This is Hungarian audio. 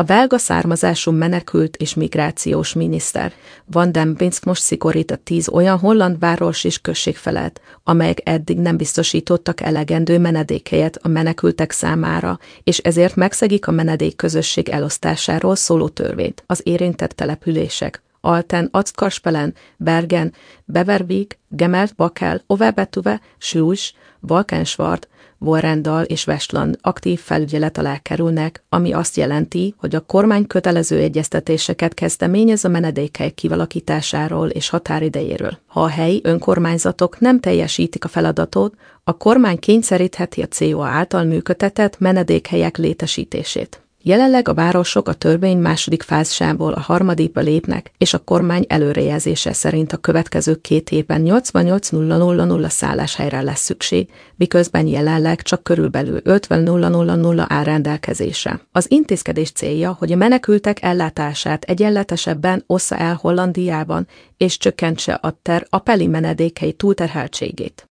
A belga származású menekült és migrációs miniszter Van den Binsk most szigorít a 10 olyan holland város és község felett, amelyek eddig nem biztosítottak elegendő menedékhelyet a menekültek számára, és ezért megszegik a menedékközösség elosztásáról szóló törvényt. Az érintett települések Alten, Atzkarspelen, Bergen, Beverwijk, Gemelt, Bakel, Overbetuwe, Sluis, Valkenswaard, Vorendal és Westland aktív felügyelet alá kerülnek, ami azt jelenti, hogy a kormány kötelező egyeztetéseket kezdeményez a menedékhely kialakításáról és határidejéről. Ha a helyi önkormányzatok nem teljesítik a feladatot, a kormány kényszerítheti a COA által működtetett menedékhelyek létesítését. Jelenleg a városok a törvény második fázisából a harmadikba lépnek, és a kormány előrejelzése szerint a következő 2 évben 88.000 szálláshelyre lesz szükség, miközben jelenleg csak körülbelül 50.000 áll rendelkezésre. Az intézkedés célja, hogy a menekültek ellátását egyenletesebben ossza el Hollandiában, és csökkentse a appeli menedékhely túlterheltségét.